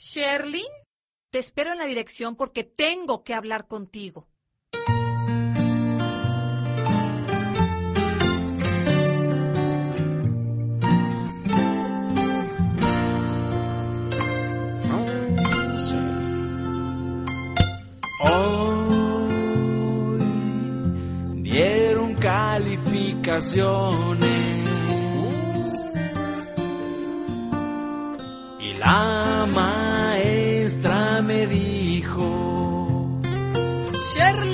Sherlyn, te espero en la dirección porque tengo que hablar contigo. Hoy dieron calificaciones y la maestra me dijo: